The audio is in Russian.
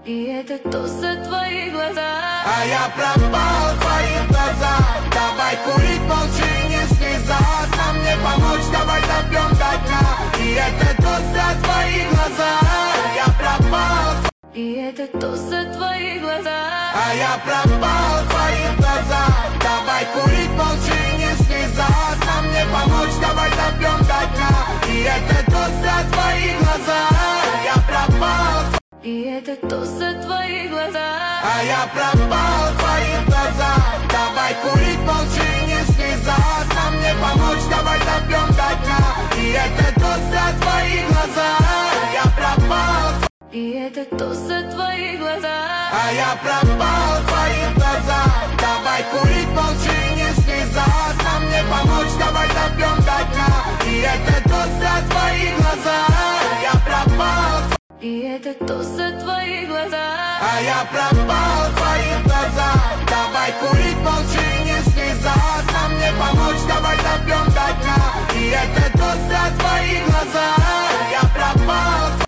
И это тост твои глаза. А я пропал в твоих глазах. Давай курить, молчи, не слезать. Нам не помочь, давай допьем до дна. И это тост твои глаза. А я пропал. И это тост твои глаза. А я пропал в твоих глазах. Давай курить, молчи, не слезать. Нам не помочь, давай допьем до дна. И это тост твои глаза. А я пропал. И это тост твои глаза. А я пропал в твоих глазах. Давай курить, молчи, не слезать. Нам не помочь, давай допьем до дна. И это тост твои глаза. А я пропал. И это тост твои глаза. А я пропал в твоих глазах. Давай курить, молчи, не слезать. Нам не помочь, давай допьем до дна. И это тост твои глаза. А я пропал. И это тост твои глаза. А я пропал.